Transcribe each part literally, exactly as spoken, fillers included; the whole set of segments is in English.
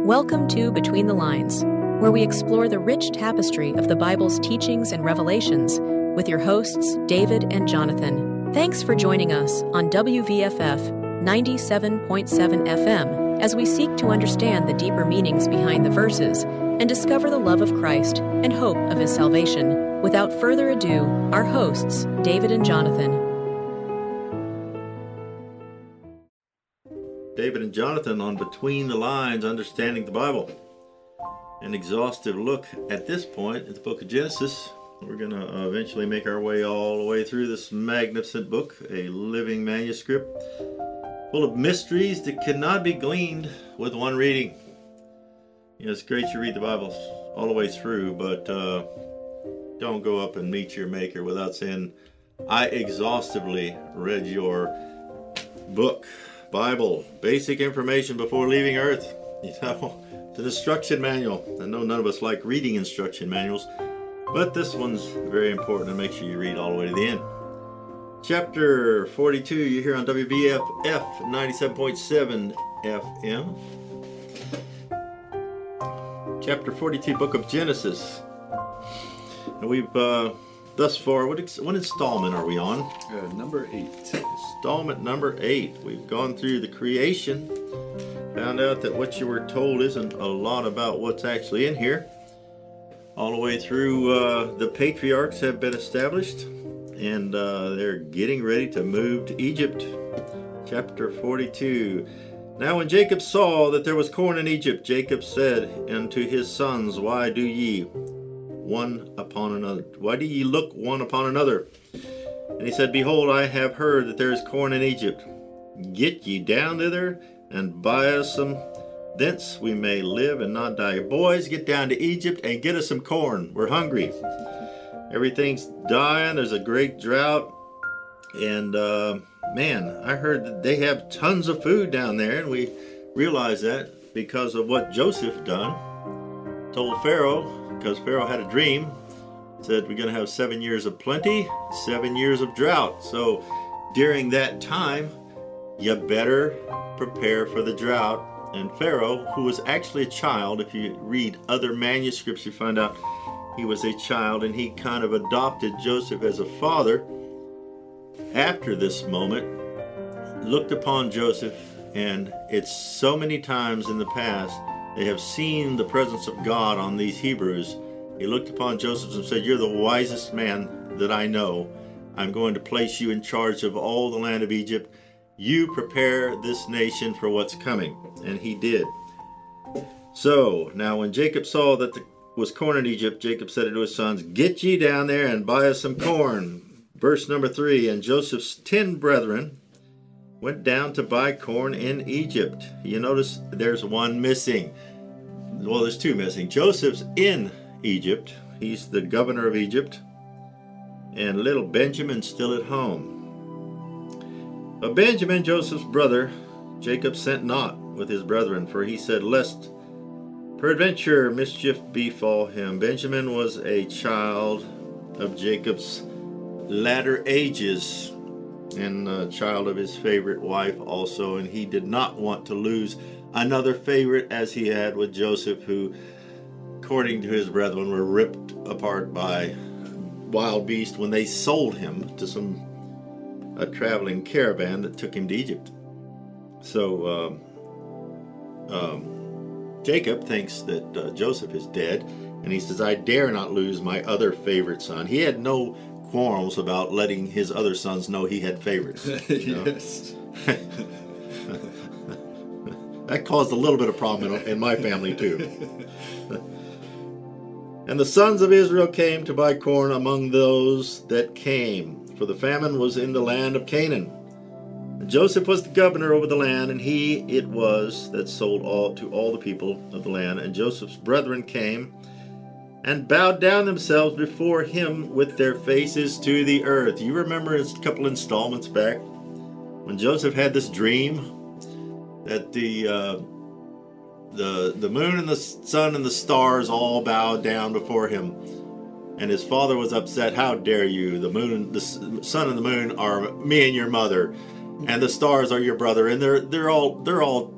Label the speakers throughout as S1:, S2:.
S1: Welcome to Between the Lines, where we explore the rich tapestry of the Bible's teachings and revelations with your hosts, David and Jonathan. Thanks for joining us on W V F F ninety-seven point seven F M as we seek to understand the deeper meanings behind the verses and discover the love of Christ and hope of His salvation. Without further ado, our hosts, David and Jonathan.
S2: David and Jonathan on Between the Lines, Understanding the Bible. An exhaustive look at this point at the book of Genesis. We're going to uh, eventually make our way all the way through this magnificent book, a living manuscript full of mysteries that cannot be gleaned with one reading. You know, it's great you read the Bible all the way through, but uh, don't go up and meet your Maker without saying, I exhaustively read your book. Bible, basic information before leaving Earth. You know, the instruction manual. I know none of us like reading instruction manuals, but this one's very important, and make sure you read all the way to the end. Chapter forty-two, you're here on W V F F ninety-seven point seven F M. Chapter forty-two, book of Genesis. And we've, uh, thus far, what, what installment are we on?
S3: Uh, number eight.
S2: Installment number eight. We've gone through the creation, found out that what you were told isn't a lot about what's actually in here. All the way through, uh, the patriarchs have been established, and uh, they're getting ready to move to Egypt. Chapter forty-two. Now when Jacob saw that there was corn in Egypt, Jacob said unto his sons, Why do ye one upon another? Why do ye look one upon another? And he said, Behold, I have heard that there is corn in Egypt. Get ye down thither, and buy us some thence, we may live and not die. Boys, get down to Egypt and get us some corn. We're hungry. Everything's dying. There's a great drought. And, uh, man, I heard that they have tons of food down there, and we realized that because of what Joseph done. Told Pharaoh, because Pharaoh had a dream, said we're going to have seven years of plenty, seven years of drought. So during that time, you better prepare for the drought. And Pharaoh, who was actually a child, if you read other manuscripts, you find out he was a child, and he kind of adopted Joseph as a father. After this moment, looked upon Joseph, and it's so many times in the past, they have seen the presence of God on these Hebrews. He looked upon Joseph and said, You're the wisest man that I know. I'm going to place you in charge of all the land of Egypt. You prepare this nation for what's coming. And he did. So, now when Jacob saw that there was corn in Egypt, Jacob said to his sons, Get ye down there and buy us some corn. Verse number three, And Joseph's ten brethren went down to buy corn in Egypt. You notice there's one missing. Well, there's two missing. Joseph's in Egypt. He's the governor of Egypt. And little Benjamin's still at home. But Benjamin, Joseph's brother, Jacob sent not with his brethren, for he said, Lest peradventure mischief befall him. Benjamin was a child of Jacob's latter ages, and a child of his favorite wife also, and he did not want to lose another favorite as he had with Joseph, who, according to his brethren, were ripped apart by wild beasts when they sold him to some a traveling caravan that took him to Egypt. So um, um, Jacob thinks that uh, Joseph is dead, and he says, I dare not lose my other favorite son. He had no quarrels about letting his other sons know he had favorites. You know? Yes. That caused a little bit of problem in, in my family too. And the sons of Israel came to buy corn among those that came, for the famine was in the land of Canaan. And Joseph was the governor over the land, and he it was that sold all to all the people of the land. And Joseph's brethren came and bowed down themselves before him with their faces to the earth. You remember a couple installments back when Joseph had this dream that the uh, the the moon and the sun and the stars all bowed down before him, and his father was upset. How dare you? The moon, the sun, and the moon are me and your mother, and the stars are your brother, and they're they're all they're all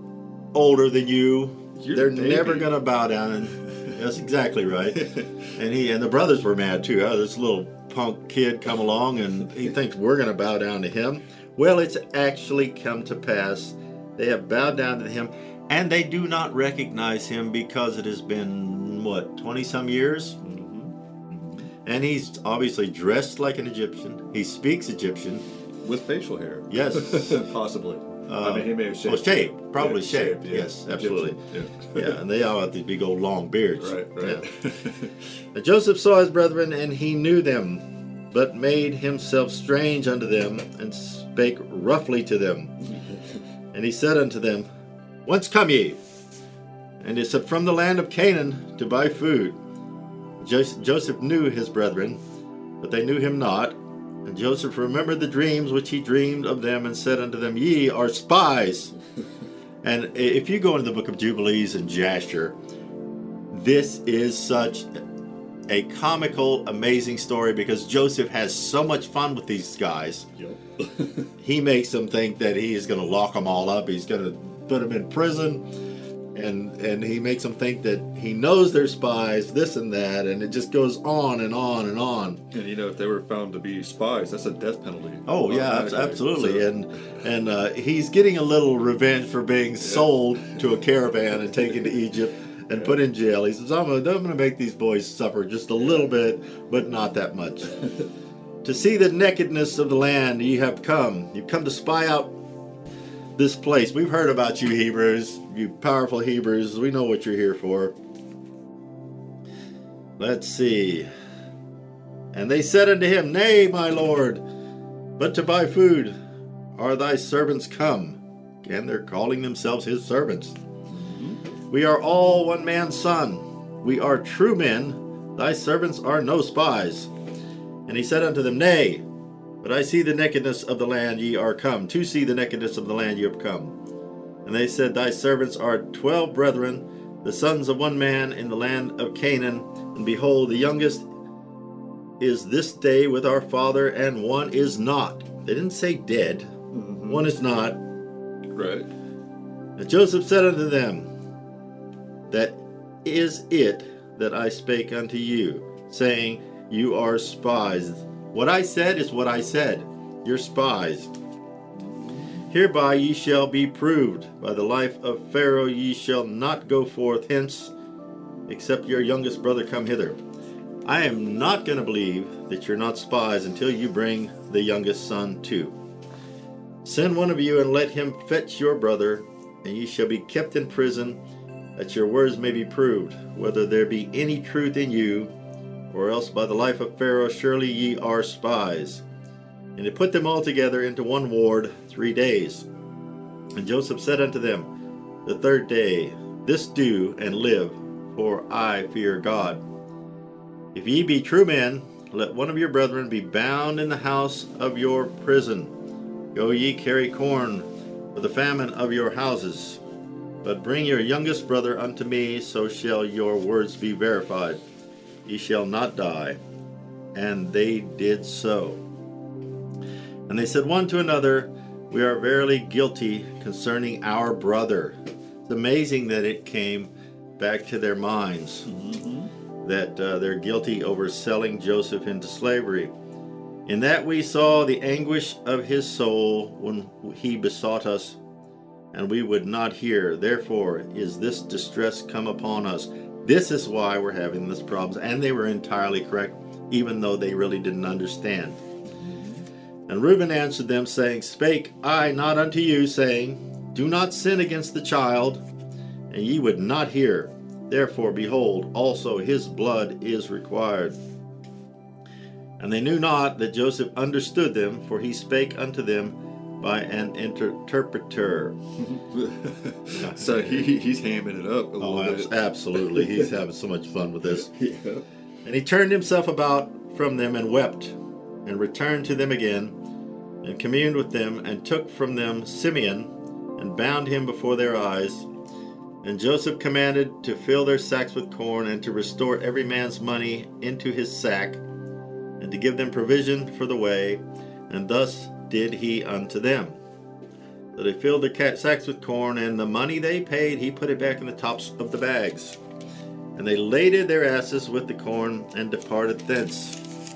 S2: older than you.
S3: You're
S2: They're
S3: the baby.
S2: never going to bow down. And that's exactly right. And he and the brothers were mad too. Oh, this little punk kid come along and he thinks we're going to bow down to him. Well, it's actually come to pass. They have bowed down to him, and they do not recognize him because it has been, what, twenty some years?
S3: Mm-hmm.
S2: And he's obviously dressed like an Egyptian. He speaks Egyptian.
S3: With facial hair.
S2: Yes.
S3: Possibly.
S2: Uh,
S3: I mean, he may have shaved.
S2: Well, shaved. Probably
S3: Yeah,
S2: shaved.
S3: yeah.
S2: Yes, absolutely.
S3: Egyptian, Yeah.
S2: Yeah, and they all have these big old long beards.
S3: Right, right.
S2: Yeah. And Joseph saw his brethren, and he knew them, but made himself strange unto them, and spake roughly to them. And he said unto them, Whence come ye? And he said, From the land of Canaan, to buy food. Jos- Joseph knew his brethren, but they knew him not. And Joseph remembered the dreams which he dreamed of them, and said unto them, Ye are spies. And if you go into the book of Jubilees and Jasher, this is such a comical, amazing story, because Joseph has so much fun with these guys.
S3: Yep.
S2: He makes them think that he is going to lock them all up. He's going to put them in prison. And and he makes them think that he knows they're spies, this and that. And it just goes on and on and on.
S3: And you know, if they were found to be spies, that's a death penalty.
S2: Oh, yeah, abs-
S3: automatically.
S2: absolutely.
S3: So-
S2: And and uh, he's getting a little revenge for being sold to a caravan and taken to Egypt and put in jail. He says, I'm going to make these boys suffer just a little bit, but not that much. To see the nakedness of the land ye have come. You've come to spy out this place. We've heard about you Hebrews, you powerful Hebrews. We know what you're here for. Let's see. And they said unto him, Nay, my lord, but to buy food are thy servants come. And they're calling themselves his servants. We are all one man's son. We are true men. Thy servants are no spies. And he said unto them, Nay, but I see the nakedness of the land ye are come. To see the nakedness of the land ye have come. And they said, Thy servants are twelve brethren, the sons of one man in the land of Canaan. And behold, the youngest is this day with our father, and one is not. They didn't say dead.
S3: Mhm.
S2: One is not.
S3: Right.
S2: And Joseph said unto them, That is it that I spake unto you, saying, You are spies. What I said is what I said. You're spies. Hereby ye shall be proved. By the life of Pharaoh ye shall not go forth hence, except your youngest brother come hither. I am not going to believe that you're not spies until you bring the youngest son too. Send one of you and let him fetch your brother, and ye shall be kept in prison, that your words may be proved, whether there be any truth in you, or else by the life of Pharaoh surely ye are spies. And he put them all together into one ward three days. And Joseph said unto them, The third day, this do and live, for I fear God. If ye be true men, let one of your brethren be bound in the house of your prison. Go ye carry corn for the famine of your houses. But bring your youngest brother unto me, so shall your words be verified. Ye shall not die. And they did so. And they said one to another, We are verily guilty concerning our brother. It's amazing that it came back to their minds, mm-hmm. that uh, they're guilty over selling Joseph into slavery. In that we saw the anguish of his soul when he besought us, and we would not hear. Therefore is this distress come upon us. This is why we're having this problem. And they were entirely correct, even though they really didn't understand. And Reuben answered them, saying, Spake I not unto you, saying, Do not sin against the child, and ye would not hear. Therefore, behold, also his blood is required. And they knew not that Joseph understood them, for he spake unto them by an interpreter.
S3: So he, he's hamming it up a little
S2: Oh,
S3: bit.
S2: absolutely. He's having so much fun with this.
S3: Yeah.
S2: And he turned himself about from them and wept, and returned to them again, and communed with them, and took from them Simeon, and bound him before their eyes. And Joseph commanded to fill their sacks with corn, and to restore every man's money into his sack, and to give them provision for the way. And thus did he unto them. So they filled the cat sacks with corn, and the money they paid, he put it back in the tops of the bags. And they laded their asses with the corn and departed thence.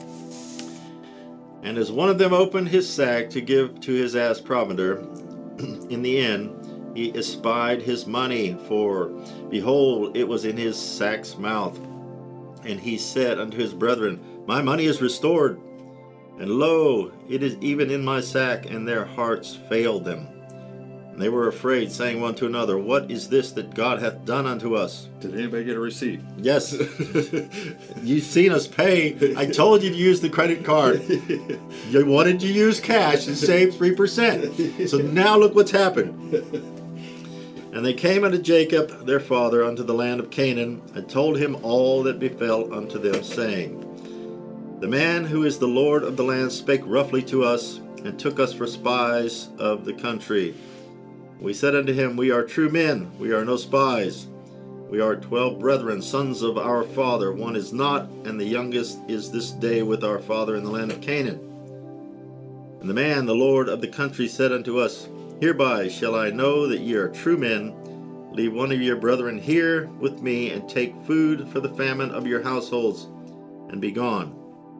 S2: And as one of them opened his sack to give to his ass provender, in the end he espied his money, for behold, it was in his sack's mouth. And he said unto his brethren, My money is restored, and lo, it is even in my sack. And their hearts failed them. And they were afraid, saying one to another, What is this that God hath done unto us?
S3: Did anybody get a receipt?
S2: Yes. You've seen us pay. I told you to use the credit card. You wanted to use cash and save three percent. So now look what's happened. And they came unto Jacob their father unto the land of Canaan, and told him all that befell unto them, saying, The man who is the Lord of the land spake roughly to us, and took us for spies of the country. We said unto him, We are true men, we are no spies. We are twelve brethren, sons of our father. One is not, and the youngest is this day with our father in the land of Canaan. And the man, the Lord of the country, said unto us, Hereby shall I know that ye are true men. Leave one of your brethren here with me, and take food for the famine of your households, and be gone.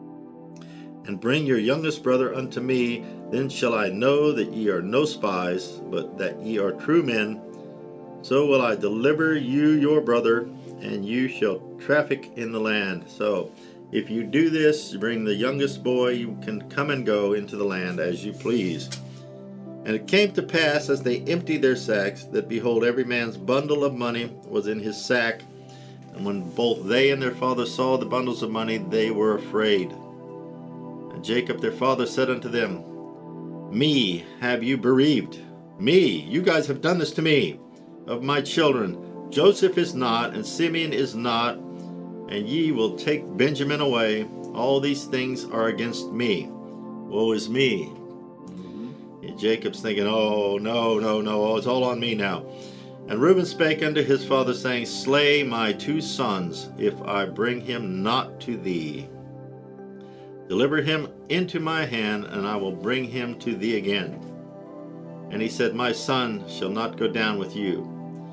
S2: And bring your youngest brother unto me, then shall I know that ye are no spies, but that ye are true men. So will I deliver you your brother, and you shall traffic in the land. So if you do this, you bring the youngest boy, you can come and go into the land as you please. And it came to pass, as they emptied their sacks, that behold, every man's bundle of money was in his sack. And when both they and their father saw the bundles of money, they were afraid. And Jacob their father said unto them, Me have you bereaved? Me, you guys have done this to me, of my children. Joseph is not, and Simeon is not, and ye will take Benjamin away. All these things are against me. Woe is me. Mm-hmm. And Jacob's thinking, Oh, no, no, no, oh, it's all on me now. And Reuben spake unto his father, saying, Slay my two sons, if I bring him not to thee. Deliver him into my hand, and I will bring him to thee again. And he said, My son shall not go down with you,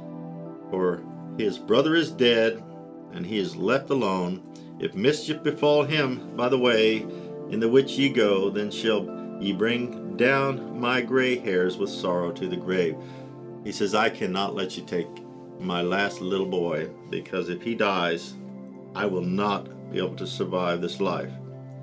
S2: for his brother is dead, and he is left alone. If mischief befall him by the way in the which ye go, then shall ye bring down my gray hairs with sorrow to the grave. He says, I cannot let you take my last little boy, because if he dies, I will not be able to survive this life.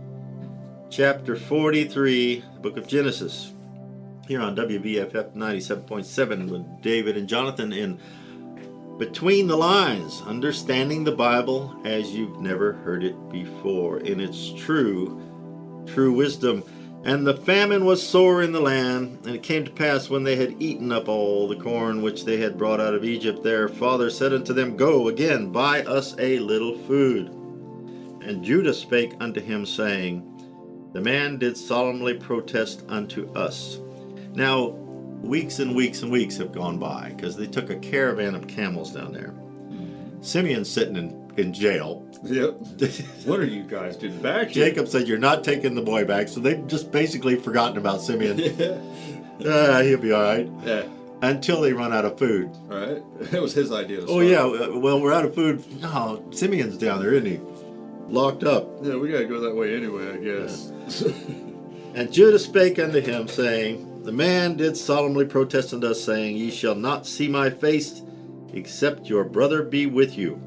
S2: Chapter forty-three, the book of Genesis, here on W V F F ninety-seven point seven with David and Jonathan in Between the Lines, understanding the Bible as you've never heard it before, in its true, true wisdom. And the famine was sore in the land, and it came to pass, when they had eaten up all the corn which they had brought out of Egypt, their father said unto them, Go again, buy us a little food. And Judah spake unto him, saying, The man did solemnly protest unto us. Now, weeks and weeks and weeks have gone by, because they took a caravan of camels down there. Simeon's sitting in, in jail.
S3: Yep. What are you guys doing back
S2: here? Jacob said, You're not taking the boy back. So they've just basically forgotten about Simeon.
S3: Yeah.
S2: uh, he'll be all right.
S3: Yeah.
S2: Until they run out of food.
S3: All right. It was his idea to start.
S2: Oh, yeah. Well, we're out of food. No, Simeon's down there, isn't he? Locked up.
S3: Yeah, we got to go that way anyway, I guess. Yeah.
S2: And Judah spake unto him, saying, The man did solemnly protest unto us, saying, Ye shall not see my face, except your brother be with you.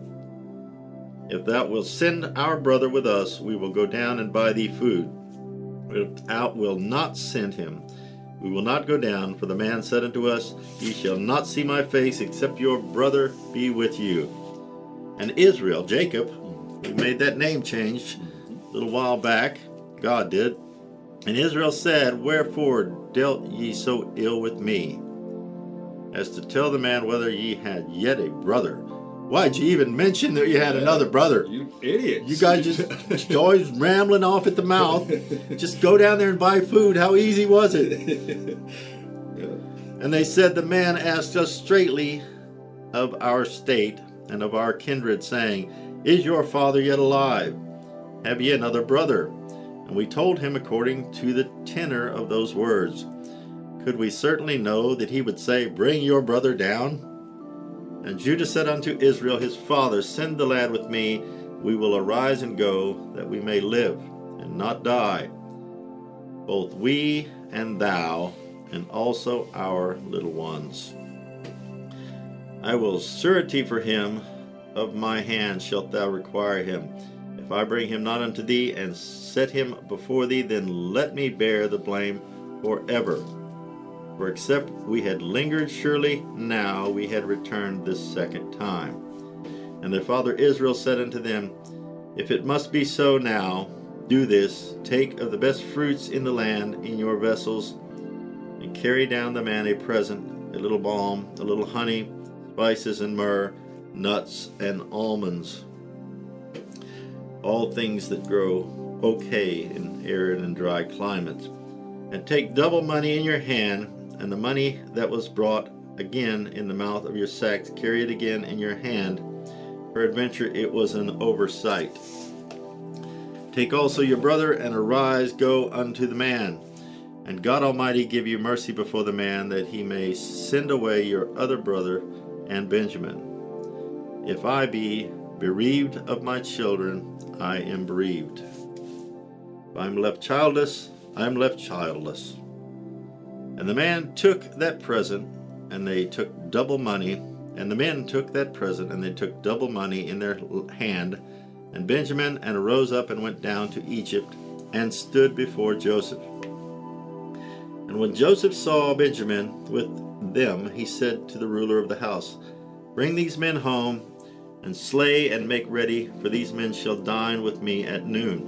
S2: If thou wilt send our brother with us, we will go down and buy thee food. But if thou wilt not send him, we will not go down. For the man said unto us, Ye shall not see my face, except your brother be with you. And Israel, Jacob, who made that name change a little while back, God did. And Israel said, Wherefore dealt ye so ill with me, as to tell the man whether ye had yet a brother? Why'd you even mention that you had yeah, another brother?
S3: You idiots.
S2: You guys just always rambling off at the mouth. Just go down there and buy food. How easy was it? Yeah. And they said, The man asked us straightly of our state and of our kindred, saying, Is your father yet alive? Have ye another brother? And we told him according to the tenor of those words. could we certainly know that he would say, Bring your brother down? And Judah said unto Israel his father, Send the lad with me, we will arise and go, that we may live and not die, both we and thou, and also our little ones. I will surety for him, of my hand shalt thou require him. If I bring him not unto thee, and set him before thee, then let me bear the blame forever. For except we had lingered, surely now we had returned this second time. And their father Israel said unto them, If it must be so now, do this, take of the best fruits in the land in your vessels, and carry down the man a present, a little balm, a little honey, spices and myrrh, nuts and almonds, all things that grow okay in arid and dry climates. And take double money in your hand, and the money that was brought again in the mouth of your sacks, carry it again in your hand. Peradventure it was an oversight. Take also your brother, and arise, go unto the man. And God Almighty give you mercy before the man, that he may send away your other brother and Benjamin. If I be bereaved of my children, I am bereaved. If I am left childless, I am left childless. And the man took that present, and they took double money, and the men took that present, and they took double money in their hand, and Benjamin, and arose up and went down to Egypt, and stood before Joseph. And when Joseph saw Benjamin with them, he said to the ruler of the house, Bring these men home, and slay and make ready, for these men shall dine with me at noon.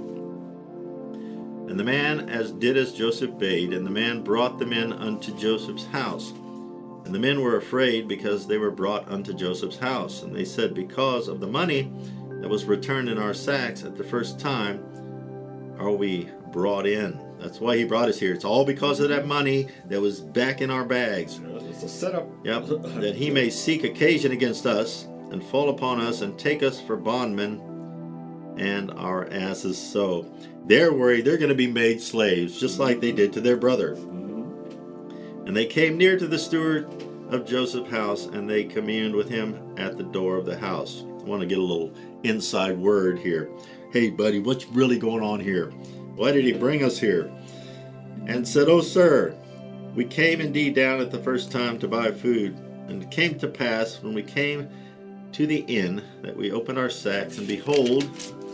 S2: And the man as did as Joseph bade, and the man brought the men unto Joseph's house. And the men were afraid, because they were brought unto Joseph's house. And they said, Because of the money that was returned in our sacks at the first time, are we brought in. That's why he brought us here. It's all because of that money that was back in our bags.
S3: It's a setup.
S2: Yep. That he may seek occasion against us, and fall upon us, and take us for bondmen and our asses. So they're worried they're going to be made slaves, just like they did to their brother. Mm-hmm. And they came near to the steward of Joseph's house, and they communed with him at the door of the house. I want to get a little inside word here. Hey, buddy, what's really going on here? Why did he bring us here? And said, Oh, sir, we came indeed down at the first time to buy food. And it came to pass, when we came to the inn, that we opened our sacks, and behold,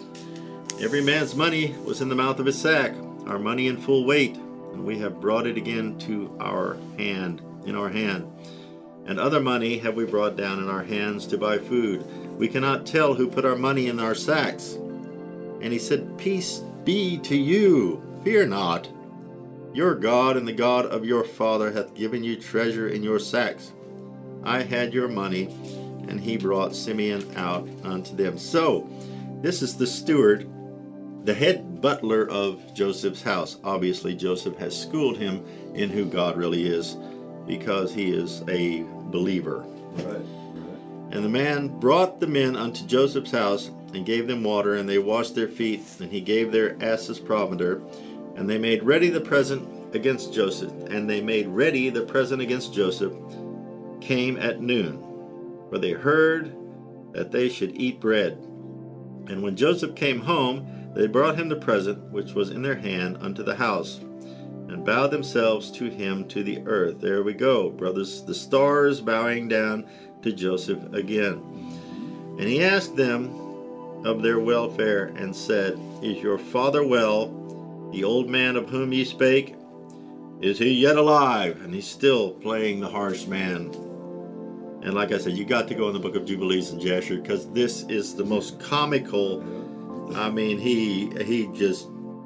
S2: every man's money was in the mouth of his sack, our money in full weight, and we have brought it again to our hand, in our hand. And other money have we brought down in our hands to buy food. We cannot tell who put our money in our sacks. And he said, Peace be to you, fear not. Your God and the God of your father hath given you treasure in your sacks. I had your money, and he brought Simeon out unto them. So, this is the steward, the head butler of Joseph's house. Obviously, Joseph has schooled him in who God really is, because he is a believer.
S3: Right, right.
S2: And the man brought the men unto Joseph's house, and gave them water, and they washed their feet, and he gave their asses provender. And they made ready the present against Joseph. And they made ready the present against Joseph, came at noon. For they heard that they should eat bread. And when Joseph came home, they brought him the present which was in their hand unto the house, and bowed themselves to him to the earth. There we go, brothers, the stars bowing down to Joseph again. And he asked them of their welfare, and said, Is your father well, the old man of whom ye spake? Is he yet alive? And he's still playing the harsh man. And like I said, you got to go in the book of Jubilees and Jasher, because this is the most comical. I mean, he he just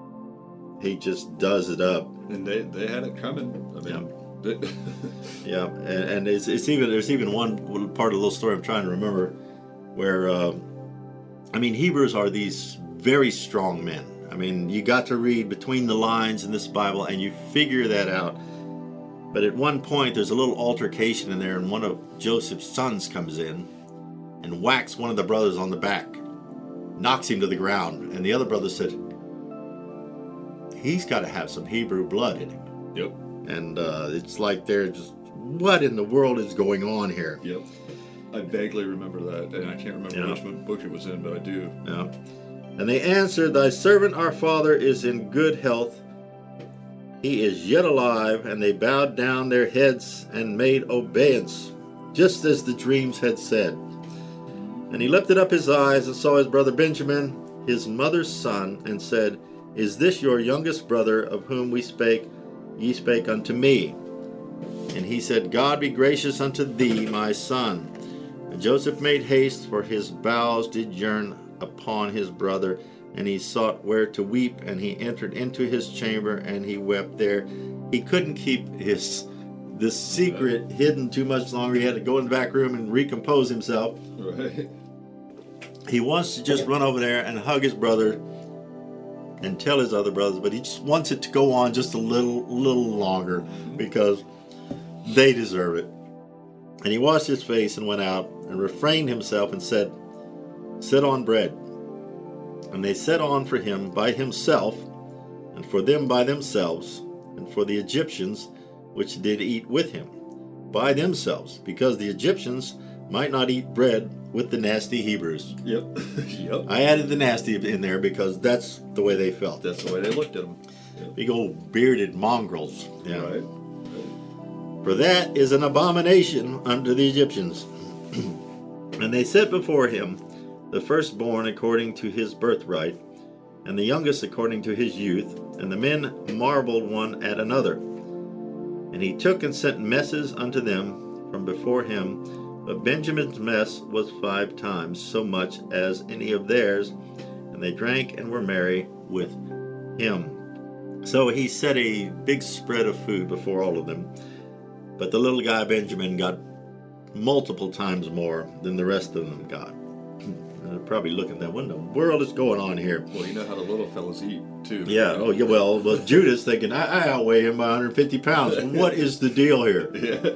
S2: he just does it up.
S3: And they, they had it coming. I mean,
S2: yeah, yeah. And, and it's it's even there's even one part of the little story I'm trying to remember where. Um, I mean, Hebrews are these very strong men. I mean, you got to read between the lines in this Bible, and you figure that out. But at one point, there's a little altercation in there, and one of Joseph's sons comes in and whacks one of the brothers on the back, knocks him to the ground. And the other brother said, He's got to have some Hebrew blood in him.
S3: Yep.
S2: And uh, it's like they're just, what in the world is going on here?
S3: Yep. I vaguely remember that, and I can't remember
S2: Yeah.
S3: which one book it was in, but I do.
S2: Yeah. And they answered, Thy servant our father is in good health. He is yet alive. And they bowed down their heads and made obeisance, just as the dreams had said. And he lifted up his eyes and saw his brother Benjamin, his mother's son, and said, Is this your youngest brother, of whom we spake? Ye spake unto me. And he said, God be gracious unto thee, my son. And Joseph made haste, for his bowels did yearn upon his brother, and he sought where to weep, and he entered into his chamber, and he wept there. He couldn't keep his this secret hidden too much longer. He had to go in the back room and recompose himself.
S3: Right.
S2: He wants to just run over there and hug his brother and tell his other brothers, but he just wants it to go on just a little, little longer because they deserve it. And he washed his face and went out and refrained himself and said, Set on bread. And they set on for him by himself, and for them by themselves, and for the Egyptians which did eat with him by themselves, because the Egyptians might not eat bread with the nasty Hebrews.
S3: Yep. Yep.
S2: I added the nasty in there because that's the way they felt.
S3: That's the way they looked at them. Yep.
S2: Big old bearded mongrels. Yeah.
S3: Right.
S2: For that is an abomination unto the Egyptians. And they set before him the firstborn according to his birthright, and the youngest according to his youth. And the men marveled one at another. And he took and sent messes unto them from before him. But Benjamin's mess was five times so much as any of theirs. And they drank and were merry with him. So he set a big spread of food before all of them. But the little guy Benjamin got multiple times more than the rest of them got. They're probably looking at, what in the world is going on here?
S3: Well, you know how the little fellas eat, too.
S2: Yeah, oh, yeah, well, well Judas thinking, I, I outweigh him by one hundred fifty pounds. What is the deal here?
S3: Yeah.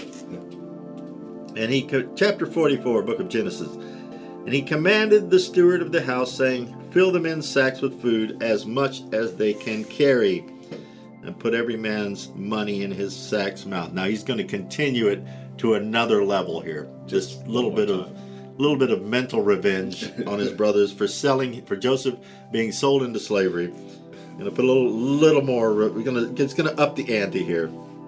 S2: And he, chapter forty-four, book of Genesis. And he commanded the steward of the house, saying, Fill the men's sacks with food, as much as they can carry, and put every man's money in his sack's mouth. Now he's going to continue it to another level here. Just a little bit of little bit of mental revenge on his brothers for selling, for Joseph being sold into slavery. Going to put a little, little more. We're going to, it's going to up the ante here.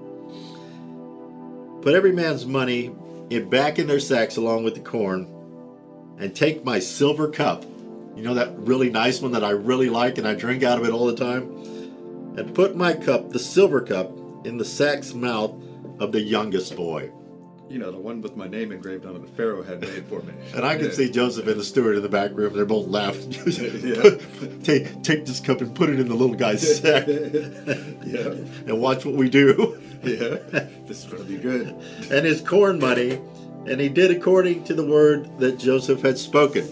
S2: Put every man's money in, back in their sacks along with the corn, and take my silver cup. You know that really nice one that I really like and I drink out of it all the time? And put my cup, the silver cup, in the sack's mouth of the youngest boy.
S3: You know, the one with my name engraved on it that Pharaoh had made for me.
S2: And I can
S3: Yeah.
S2: see Joseph and the steward in the back room. They're both laughing.
S3: Yeah.
S2: take, take this cup and put it in the little guy's sack.
S3: Yeah.
S2: And watch what we do.
S3: Yeah. This is going to be good.
S2: And his corn money. And he did according to the word that Joseph had spoken.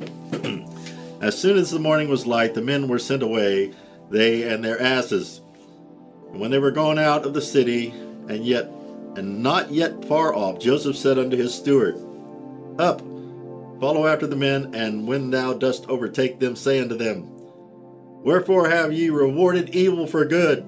S2: As soon as the morning was light, the men were sent away, they and their asses. And when they were gone out of the city, and yet and not yet far off, Joseph said unto his steward, Up, follow after the men, and when thou dost overtake them, say unto them, Wherefore have ye rewarded evil for good?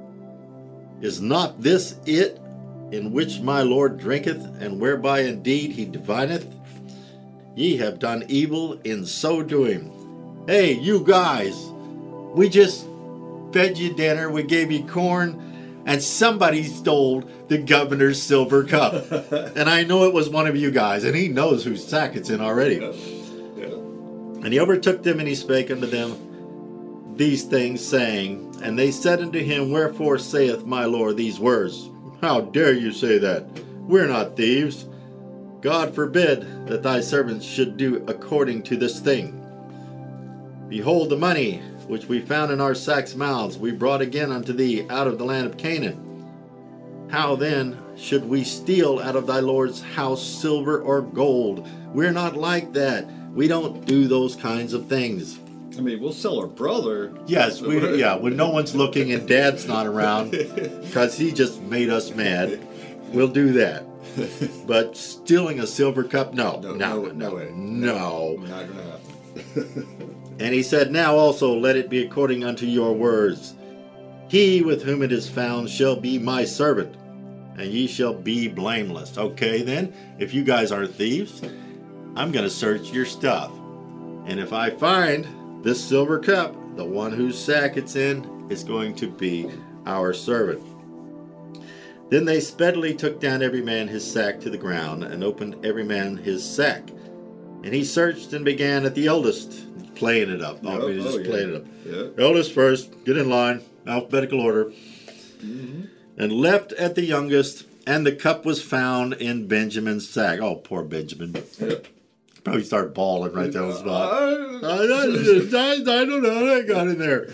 S2: Is not this it in which my Lord drinketh, and whereby indeed he divineth? Ye have done evil in so doing. Hey, you guys, we just fed you dinner, we gave you corn, and somebody stole the governor's silver cup. And I know it was one of you guys, and he knows whose sack it's in already.
S3: Yeah. Yeah.
S2: And he overtook them, and he spake unto them these things, saying, And they said unto him, Wherefore saith my Lord these words? How dare you say that? We're not thieves. God forbid that thy servants should do according to this thing. Behold, the money which we found in our sacks' mouths we brought again unto thee out of the land of Canaan. How then should we steal out of thy Lord's house silver or gold? We're not like that. We don't do those kinds of things.
S3: I mean, we'll sell our brother.
S2: Yes, we yeah, when no one's looking and Dad's not around, because he just made us mad, we'll do that. But stealing a silver cup, no,
S3: No,
S2: no,
S3: no,
S2: no,
S3: no way.
S2: no.
S3: Not going to happen.
S2: And he said, Now also let it be according unto your words. he with whom it is found shall be my servant, and ye shall be blameless. Okay, then, if you guys aren't thieves, I'm going to search your stuff. And if I find this silver cup, the one whose sack it's in is going to be our servant. Then they speedily took down every man his sack to the ground, and opened every man his sack. And he searched and began at the eldest, playing it up.
S3: Yep.
S2: Oh, he just
S3: oh,
S2: playing
S3: yeah.
S2: it up.
S3: Yep.
S2: Eldest first, get in line, alphabetical order.
S3: Mm-hmm.
S2: And left at the youngest, and the cup was found in Benjamin's sack. Oh, poor Benjamin.
S3: Yep.
S2: Probably start bawling right there on the spot.
S3: Uh,
S2: I, I, I don't know how I got in there.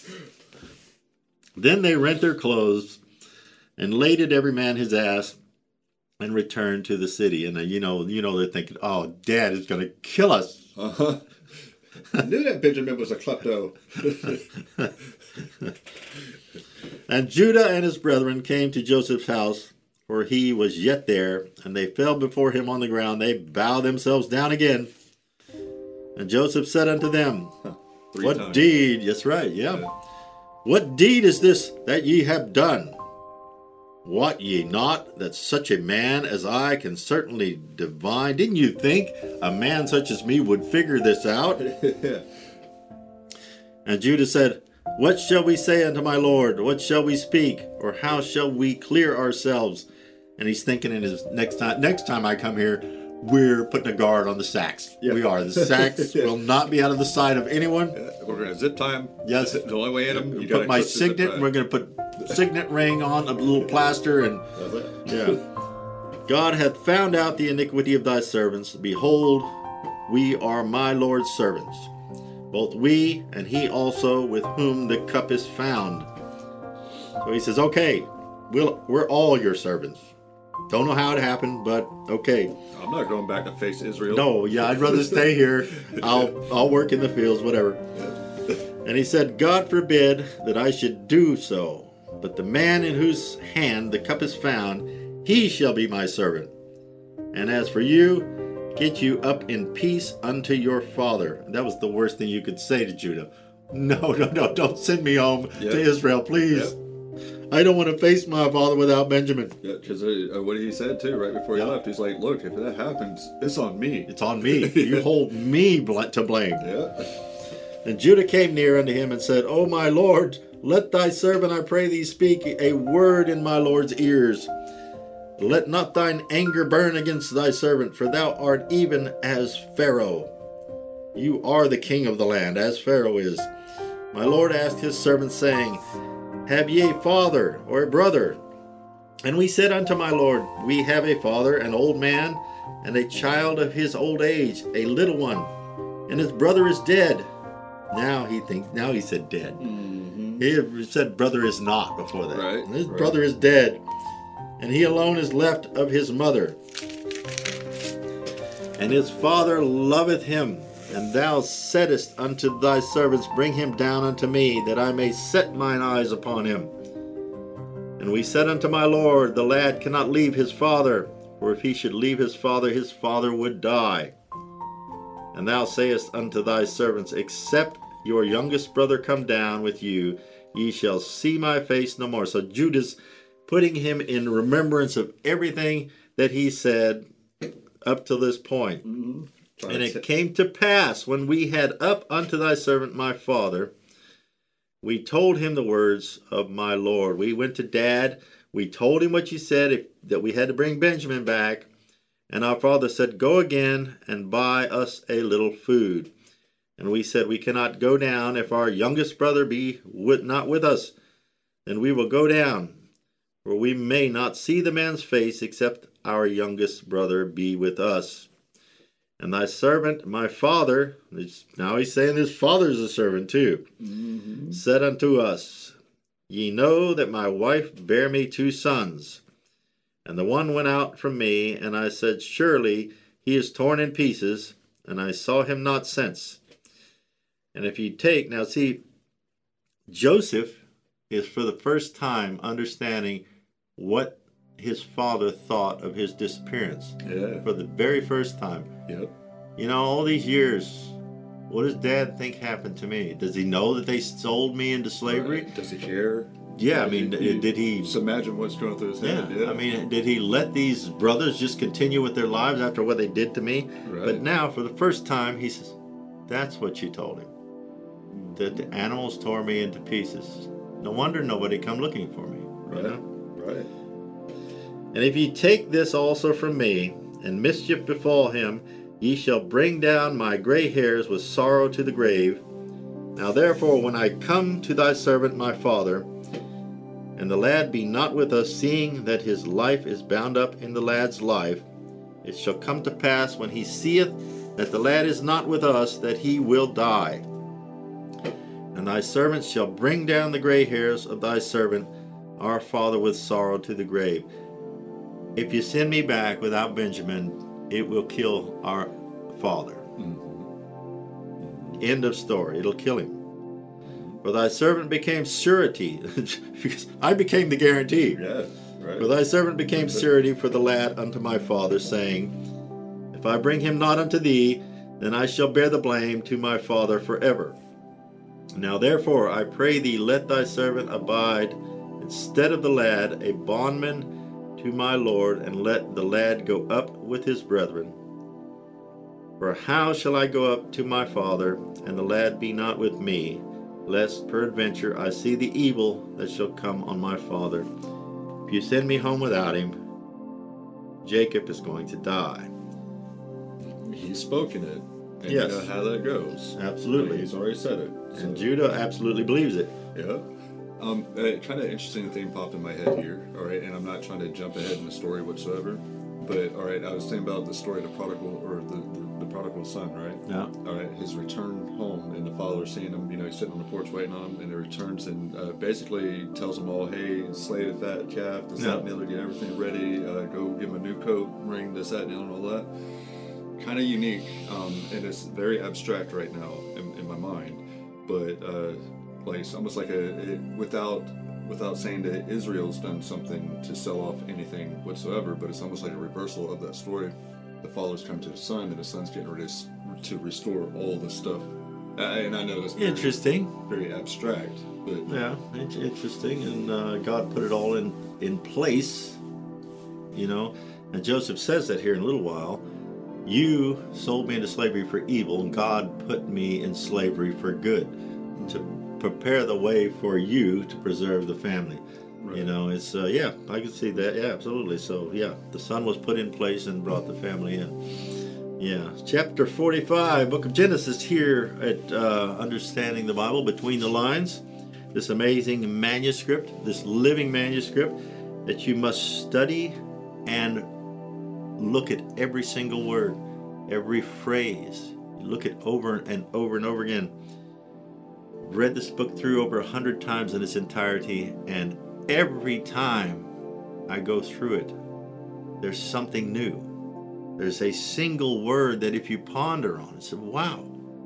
S2: Then they rent their clothes and laded every man his ass and returned to the city. And uh, you know, you know they're thinking, "Oh, Dad is going to kill us."
S3: uh-huh. I knew that Benjamin was a klepto.
S2: And Judah and his brethren came to Joseph's house, for he was yet there, and they fell before him on the ground. They bowed themselves down again. And Joseph said unto them,
S3: Huh.
S2: What
S3: times.
S2: deed, that's right, yeah.
S3: Yeah.
S2: What deed is this that ye have done? Wot ye not that such a man as I can certainly divine? Didn't you think a man such as me would figure this out?
S3: Yeah.
S2: And Judah said, What shall we say unto my Lord? What shall we speak? Or how shall we clear ourselves? And he's thinking in his next time, next time I come here, we're putting a guard on the sacks.
S3: Yeah.
S2: We are. The sacks
S3: Yeah.
S2: will not be out of the sight of anyone.
S3: Yeah, we're going to zip time.
S2: Yes.
S3: The only way in them, you
S2: Put
S3: gotta
S2: my
S3: clip the zip
S2: signet,
S3: tie.
S2: we're going to put signet ring on, a little plaster, and
S3: That's it.
S2: yeah. God hath found out the iniquity of thy servants. Behold, we are my Lord's servants, both we and he also with whom the cup is found. So he says, okay, we'll, we're all your servants. Don't know how it happened, but okay.
S3: I'm not going back to face Israel.
S2: No, yeah, I'd rather stay here. I'll I'll work in the fields, whatever. And he said, God forbid that I should do so. But the man in whose hand the cup is found, he shall be my servant. And as for you, get you up in peace unto your father. That was the worst thing you could say to Judah. No, no, no, don't send me home
S3: Yep.
S2: to Israel, please.
S3: Yep.
S2: I don't want to face my father without Benjamin.
S3: Yeah, because uh, what he said too, right before he
S2: Yeah.
S3: left, he's like, "Look, if that happens, it's on me."
S2: It's on me. You hold me bl- to blame.
S3: Yeah.
S2: And Judah came near unto him and said, O my Lord, let thy servant, I pray thee, speak a word in my Lord's ears. Let not thine anger burn against thy servant, for thou art even as Pharaoh. You are the king of the land, as Pharaoh is. My Lord asked his servant, saying, Have ye a father or a brother? And we said unto my Lord, We have a father, an old man, and a child of his old age, a little one, and his brother is dead. Now he thinks. Now he said dead.
S3: Mm-hmm.
S2: He said brother is not before that.
S3: Right,
S2: His
S3: right.
S2: brother is dead, and he alone is left of his mother. And his father loveth him. And thou saidst unto thy servants, Bring him down unto me, that I may set mine eyes upon him. And we said unto my Lord, The lad cannot leave his father, for if he should leave his father, his father would die. And thou sayest unto thy servants, Except your youngest brother come down with you, ye shall see my face no more. So Judah's putting him in remembrance of everything that he said up to this point.
S3: Mm-hmm.
S2: And it came to pass, when we had up unto thy servant my father, we told him the words of my Lord. We went to Dad. We told him what you said, if, that we had to bring Benjamin back. And our father said, Go again and buy us a little food. And we said, We cannot go down. If our youngest brother be with, not with us, then we will go down, for we may not see the man's face, except our youngest brother be with us. And thy servant, my father, now he's saying his father's a servant too,
S3: Mm-hmm.
S2: said unto us, Ye know that my wife bare me two sons. And the one went out from me, and I said, Surely he is torn in pieces, and I saw him not since. And if you take, now see, Joseph is for the first time understanding what his father thought of his disappearance.
S3: Yeah.
S2: For the very first time.
S3: Yep.
S2: You know, all these years, what does Dad think happened to me? Does he know that they sold me into slavery?
S3: Right. Does he care?
S2: Yeah, I mean,
S3: You-
S2: did he...
S3: Just imagine what's going through his
S2: Yeah,
S3: head. Yeah,
S2: I mean, did he let these brothers just continue with their lives after what they did to me?
S3: Right.
S2: But now, for the first time, he says, that's what you told him. That the animals tore me into pieces. No wonder nobody come looking for me.
S3: Right.
S2: You know?
S3: Right.
S2: And if ye take this also from me, and mischief befall him, ye shall bring down my gray hairs with sorrow to the grave. Now therefore, when I come to thy servant my father, and the lad be not with us, seeing that his life is bound up in the lad's life, it shall come to pass, when he seeth that the lad is not with us, that he will die. And thy servant shall bring down the gray hairs of thy servant, our father, with sorrow to the grave. If you send me back without Benjamin, it will kill our father.
S3: Mm-hmm.
S2: End of story. It'll kill him. For thy servant became surety, because I became the guarantee.
S3: Yeah. Right.
S2: For thy servant became surety for the lad unto my father, saying, if I bring him not unto thee, then I shall bear the blame to my father forever. Now therefore, I pray thee, let thy servant abide instead of the lad, a bondman to my Lord, and let the lad go up with his brethren. For how shall I go up to my father, and the lad be not with me, lest peradventure I see the evil that shall come on my father? If you send me home without him, Jacob is going to die.
S3: He's spoken it. And
S2: Yes.
S3: you know how that goes.
S2: Absolutely.
S3: He's already said it. So,
S2: And Judah absolutely believes it.
S3: yeah. Um, a kind of interesting thing popped in my head here, all right, and I'm not trying to jump ahead in the story whatsoever, but, all right, I was thinking about the story of the prodigal, or the, the, the prodigal son, right?
S2: Yeah.
S3: All right, his return home, and the father seeing him, you know, he's sitting on the porch waiting on him, and he returns and uh, basically tells them all, hey, slay the fat calf, this,
S2: Yeah.
S3: that, and the other, get everything ready, uh, go give him a new coat, ring, this, that, and the other, and all that. Kind of unique, um, and it's very abstract right now in, in my mind, but uh, like it's almost like a it, without without saying that Israel's done something to sell off anything whatsoever, but it's almost like a reversal of that story. The father's come to the son, and the son's getting ready to restore all the stuff. Uh, and I know that's very,
S2: Interesting.
S3: very abstract, but
S2: Yeah, it's interesting. And uh, God put it all in, in place, you know. And Joseph says that here in a little while. You sold me into slavery for evil, and God put me in slavery for good, to prepare the way for you to preserve the family.
S3: Right.
S2: You know, it's, uh, yeah, I can see that. Yeah, absolutely. So, yeah, the son was put in place and brought the family in. Yeah. Chapter forty-five, book of Genesis, here at uh, Understanding the Bible Between the Lines. This amazing manuscript, this living manuscript that you must study and look at every single word, every phrase. Look it over and over and over again. Read this book through over a hundred times in its entirety, and every time I go through it, there's something new. There's a single word that if you ponder on, it's wow,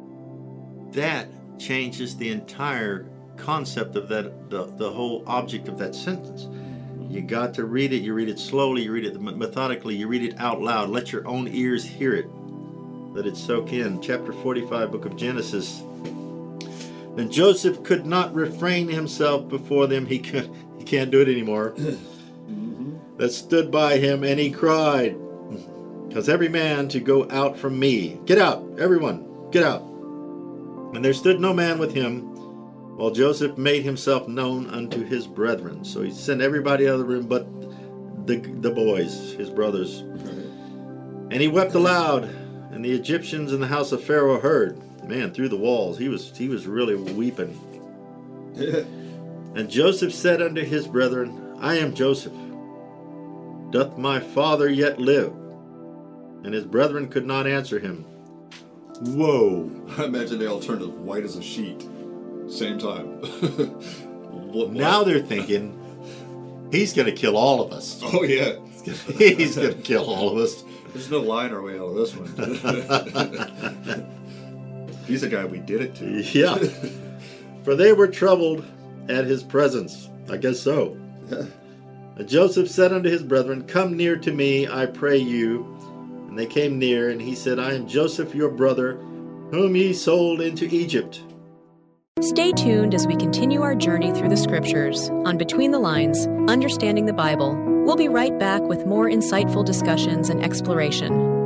S2: that changes the entire concept of that, the, the whole object of that sentence. You got to read it. You read it slowly. You read it methodically. You read it out loud. Let your own ears hear it. Let it soak in. Chapter forty-five, book of Genesis. Then Joseph could not refrain himself before them. He could. He can't do it anymore.
S3: mm-hmm.
S2: That stood by him, and he cried, "Cause every man to go out from me. Get out, everyone. Get out." And there stood no man with him, while Joseph made himself known unto his brethren. So he sent everybody out of the room but the, the boys, his brothers. And he wept aloud, and the Egyptians in the house of Pharaoh heard. Man, through the walls, he was he was really weeping. And Joseph said unto his brethren, I am Joseph. Doth my father yet live? And his brethren could not answer him. Whoa.
S3: I imagine they all turned as white as a sheet. Same time. What-
S2: Now they're thinking, he's going to kill all of us.
S3: Oh yeah,
S2: He's going to kill all of us.
S3: there's no lying our way out of this one. He's the guy we did it to.
S2: Yeah. For they were troubled at his presence. I guess so. And Joseph said unto his brethren, Come near to me, I pray you. And they came near, and he said, I am Joseph your brother, whom ye sold into Egypt.
S1: Stay tuned as we continue our journey through the Scriptures on Between the Lines, Understanding the Bible. We'll be right back with more insightful discussions and exploration.